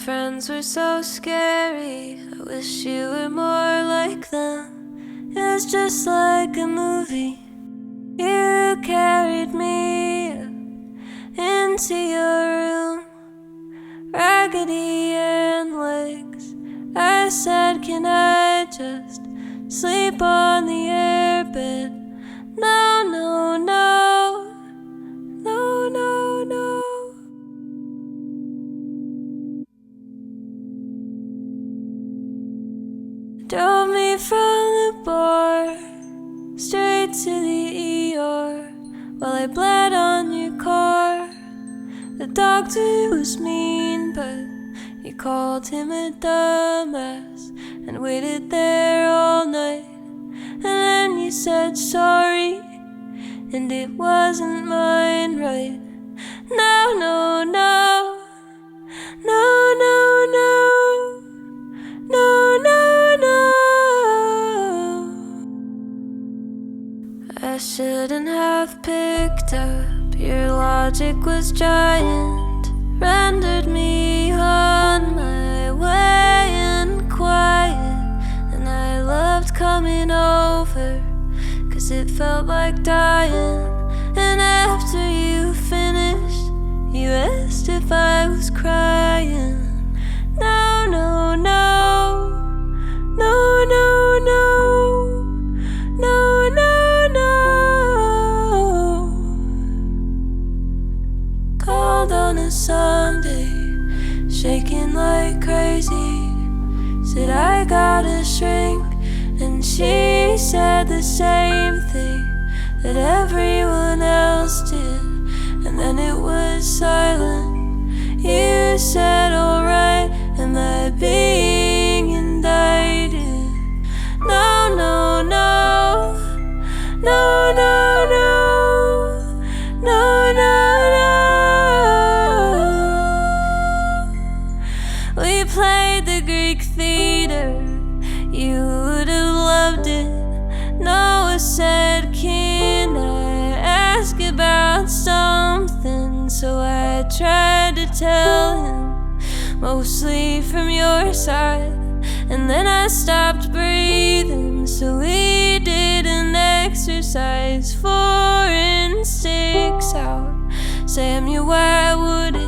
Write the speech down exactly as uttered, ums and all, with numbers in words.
friends were so scary. I wish you were more like them. It was just like a movie. You carried me into your room, raggedy and legs. I said, can I just sleep on the airbed? No, no, no, no, no, no. Drove me from the bar straight to the E R while I bled on your car. The doctor was mean, but you called him a dumbass and waited there all night. And then you said sorry, and it wasn't mine, right? No, no, no, no, no, no, no, no, no. I shouldn't have picked up. Your logic was giant, rendered me on my way and quiet. And I loved coming over, cause it felt like dying. And after you finished, you asked if I was crying. No, no, no, no, no, no, no, no, no. Called on a Sunday, shaking like crazy. Said I gotta shrink, and she said the same thing that everyone else did. And then it was silent. You said, alright, am I being indicted? No, no, no, no, no, no, no, no, no. We played the Greek theater, you would have loved it. Noah said, can I ask about something? So I tried to tell him, mostly from your side. And then I stopped breathing, so we did an exercise, four and six out. Samuel, why would